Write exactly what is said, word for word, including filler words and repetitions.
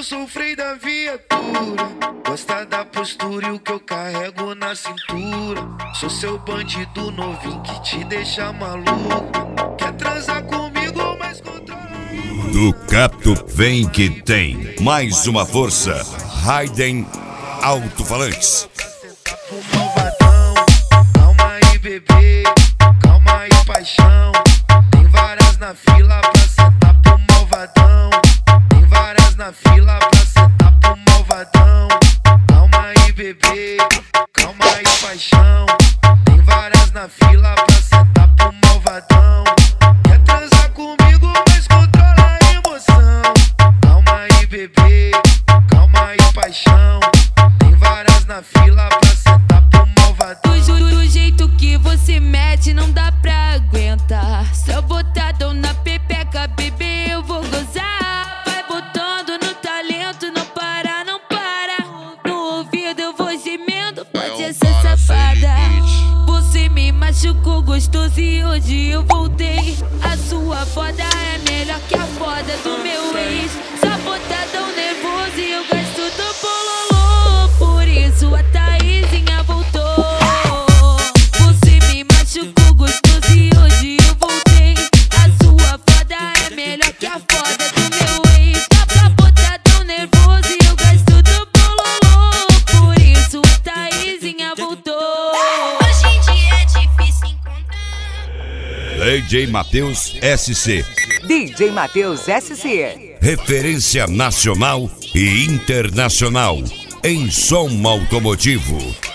eu sou o freio da viatura. Gosta da postura e o que eu carrego na cintura. Sou seu bandido novinho que te deixa maluco. Quer transar comigo, mas controla. Ducato vem que tem. Mais uma força. Raiden Alto-Falantes. Calma aí, bebê. Calma aí, paixão. Tem várias na fila pra sentar pro malvadão. Tem várias na fila pra sentar pro malvadão. Calma aí, bebê. Calma aí, paixão. Tem várias na fila pra sentar pro malvadão. Quer transar comigo, mas controla a emoção. Calma aí, bebê. Calma aí, paixão. Tem várias na fila pra sentar pro malvadão. Do, do jeito que você mete, não dá pra aguentar. Só botadão na pepeca, bebê, eu vou gozar. Vai botando no talento, não para, não para. No ouvido eu vou gemendo, pode ser safada. Você me machucou gostoso e hoje eu voltei. A sua foda é melhor que a foda do meu ex. Só botadão nervoso e eu gasto do bololô. Por isso a Taizinha voltou. Você me machucou gostoso e hoje eu voltei. A sua foda é melhor que a foda do meu ex. Só botadão nervoso e eu gasto do bololô. Por isso a Taizinha voltou. Hoje em dia é difícil encontrar. D J Matheus S C. D J Matheus S C. Referência nacional e internacional em som automotivo.